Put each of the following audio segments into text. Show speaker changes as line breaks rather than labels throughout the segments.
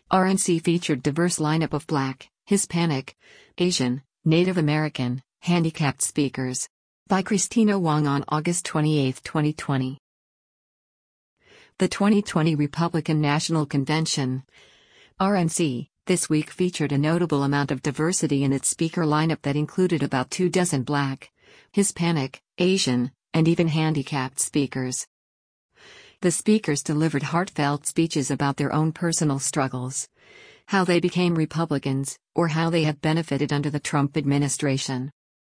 RNC featured diverse lineup of Black, Hispanic, Asian, Native American, handicapped speakers. By Christina Wong on August 28, 2020. The 2020 Republican National Convention, RNC, this week featured a notable amount of diversity in its speaker lineup that included about 24 Black, Hispanic, Asian, and even handicapped speakers. The speakers delivered heartfelt speeches about their own personal struggles, how they became Republicans, or how they have benefited under the Trump administration.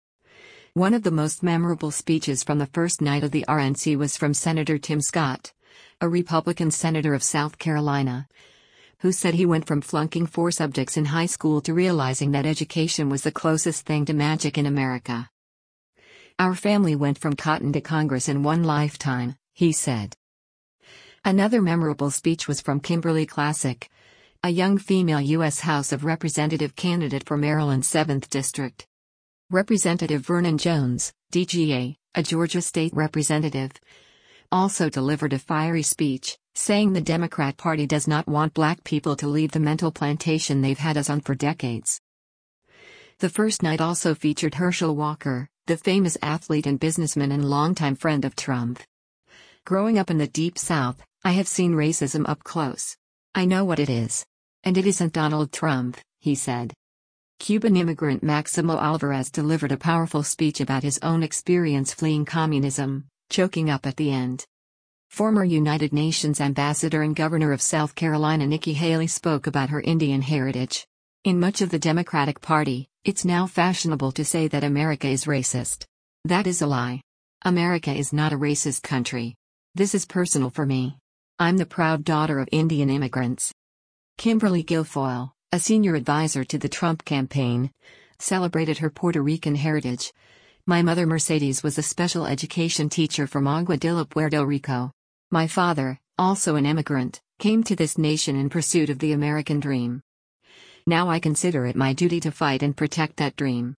One of the most memorable speeches from the first night of the RNC was from Senator Tim Scott, a Republican senator of South Carolina, who said he went from flunking 4 subjects in high school to realizing that education was the closest thing to magic in America. "Our family went from cotton to Congress in one lifetime," he said. Another memorable speech was from Kimberly Classic, a young female U.S. House of Representative candidate for Maryland's 7th District. Representative Vernon Jones, DGA, a Georgia state representative, also delivered a fiery speech, saying the Democrat Party does not want Black people to leave the mental plantation they've had us on for decades. The first night also featured Herschel Walker, the famous athlete and businessman and longtime friend of Trump. "Growing up in the Deep South, I have seen racism up close. I know what it is. And it isn't Donald Trump," he said. Cuban immigrant Maximo Alvarez delivered a powerful speech about his own experience fleeing communism, choking up at the end. Former United Nations Ambassador and Governor of South Carolina Nikki Haley spoke about her Indian heritage. "In much of the Democratic Party, it's now fashionable to say that America is racist. That is a lie. America is not a racist country. This is personal for me. I'm the proud daughter of Indian immigrants." Kimberly Guilfoyle, a senior advisor to the Trump campaign, celebrated her Puerto Rican heritage. "My mother Mercedes was a special education teacher from Aguadilla, Puerto Rico. My father, also an immigrant, came to this nation in pursuit of the American dream. Now I consider it my duty to fight and protect that dream."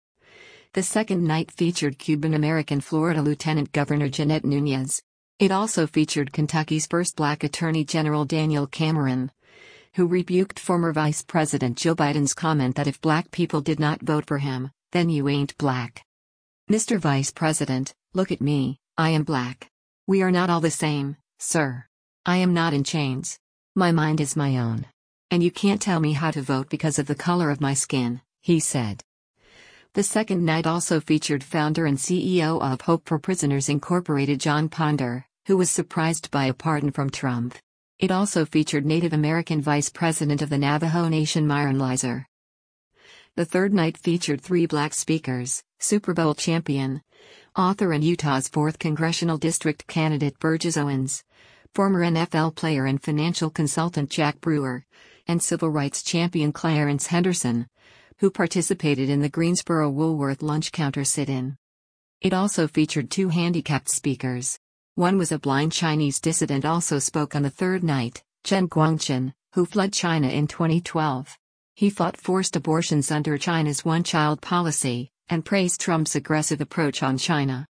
The second night featured Cuban-American Florida Lieutenant Governor Jeanette Núñez. It also featured Kentucky's first Black Attorney General Daniel Cameron, who rebuked former Vice President Joe Biden's comment that if Black people did not vote for him, then you ain't Black. "Mr. Vice President, look at me, I am Black. We are not all the same, sir. I am not in chains. My mind is my own. And you can't tell me how to vote because of the color of my skin," he said. The second night also featured founder and CEO of Hope for Prisoners Incorporated John Ponder, who was surprised by a pardon from Trump. It also featured Native American Vice President of the Navajo Nation Myron Lizer. The third night featured 3 Black speakers: Super Bowl champion, author and Utah's 4th Congressional District candidate Burgess Owens, former NFL player and financial consultant Jack Brewer, and civil rights champion Clarence Henderson, who participated in the Greensboro Woolworth lunch counter sit-in. It also featured 2 handicapped speakers. One was a blind Chinese dissident also spoke on the third night, Chen Guangchun, who fled China in 2012. He fought forced abortions under China's one-child policy, and praised Trump's aggressive approach on China.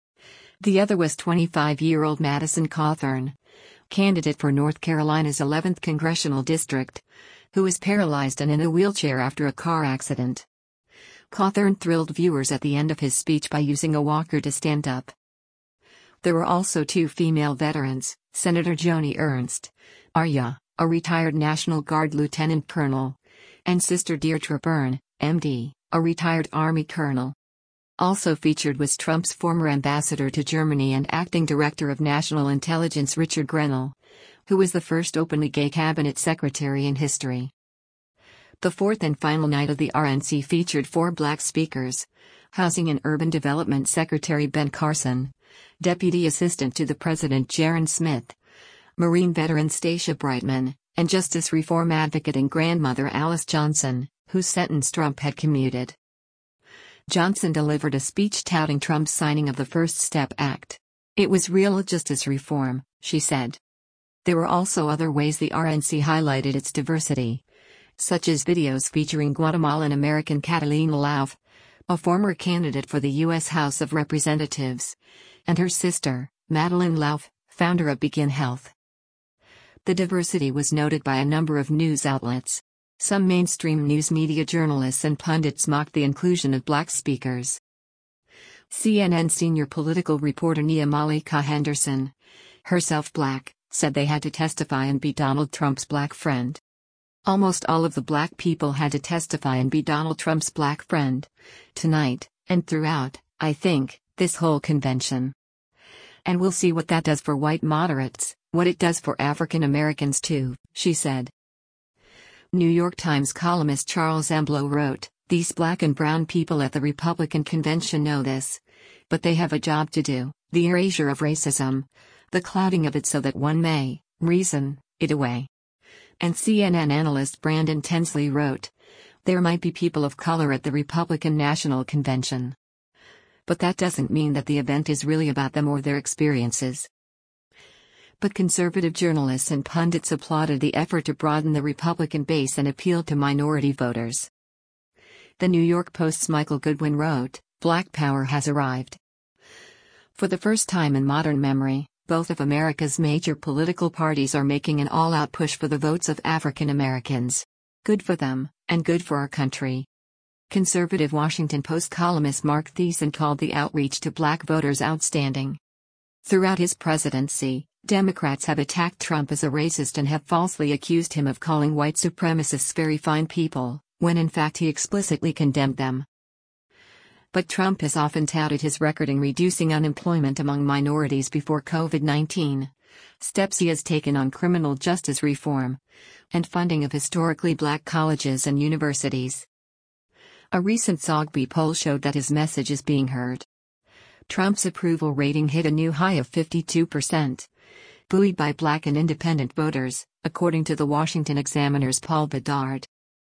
The other was 25-year-old Madison Cawthorn, candidate for North Carolina's 11th Congressional District, who was paralyzed and in a wheelchair after a car accident. Cawthorn thrilled viewers at the end of his speech by using a walker to stand up. There were also 2 female veterans, Senator Joni Ernst, Arya, a retired National Guard lieutenant colonel, and Sister Deirdre Byrne, MD, a retired Army colonel. Also featured was Trump's former ambassador to Germany and acting director of national intelligence Richard Grenell, who was the first openly gay cabinet secretary in history. The fourth and final night of the RNC featured 4 Black speakers: Housing and Urban Development Secretary Ben Carson, Deputy Assistant to the President Jaron Smith, Marine veteran Stacia Brightman, and Justice Reform advocate and grandmother Alice Johnson, whose sentence Trump had commuted. Johnson delivered a speech touting Trump's signing of the First Step Act. "It was real justice reform," she said. There were also other ways the RNC highlighted its diversity, such as videos featuring Guatemalan American Catalina Lauf, a former candidate for the U.S. House of Representatives, and her sister, Madeline Lauf, founder of Begin Health. The diversity was noted by a number of news outlets. Some mainstream news media journalists and pundits mocked the inclusion of black speakers. CNN senior political reporter Nia Malika Henderson, herself black, said they had to testify and be Donald Trump's black friend. Almost all of the black people had to testify and be Donald Trump's black friend. Tonight, and throughout, I think, this whole convention. And we'll see what that does for white moderates, what it does for African Americans too, she said. New York Times columnist Charles Amblow wrote, "These black and brown people at the Republican convention know this. But they have a job to do, the erasure of racism, the clouding of it so that one may reason it away." And CNN analyst Brandon Tensley wrote, "There might be people of color at the Republican National Convention. But that doesn't mean that the event is really about them or their experiences." But conservative journalists and pundits applauded the effort to broaden the Republican base and appeal to minority voters. The New York Post's Michael Goodwin wrote, "Black power has arrived. For the first time in modern memory, both of America's major political parties are making an all-out push for the votes of African Americans. Good for them, and good for our country." Conservative Washington Post columnist Mark Thiessen called the outreach to black voters outstanding. Throughout his presidency, Democrats have attacked Trump as a racist and have falsely accused him of calling white supremacists very fine people, when in fact he explicitly condemned them. But Trump has often touted his record in reducing unemployment among minorities before COVID-19, steps he has taken on criminal justice reform, and funding of historically black colleges and universities. A recent Zogby poll showed that his message is being heard. Trump's approval rating hit a new high of 52%, buoyed by black and independent voters, according to the Washington Examiner's Paul Bedard.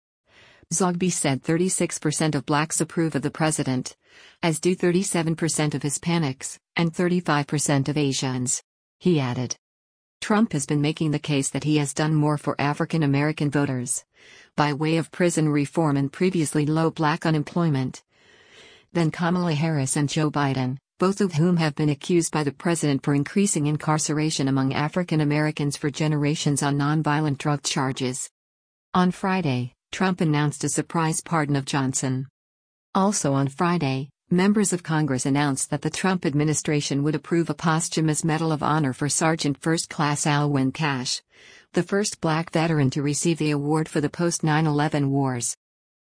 Zogby said 36% of blacks approve of the president, as do 37% of Hispanics, and 35% of Asians. He added, "Trump has been making the case that he has done more for African American voters, by way of prison reform and previously low black unemployment, than Kamala Harris and Joe Biden, both of whom have been accused by the president for increasing incarceration among African Americans for generations on nonviolent drug charges." On Friday, Trump announced a surprise pardon of Johnson. Also on Friday, members of Congress announced that the Trump administration would approve a posthumous Medal of Honor for Sergeant First Class Alwyn Cash, the first black veteran to receive the award for the post-9/11 wars.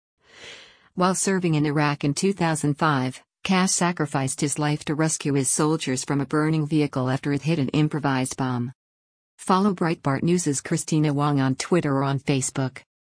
While serving in Iraq in 2005, Cash sacrificed his life to rescue his soldiers from a burning vehicle after it hit an improvised bomb. Follow Breitbart News' Christina Wong on Twitter or on Facebook.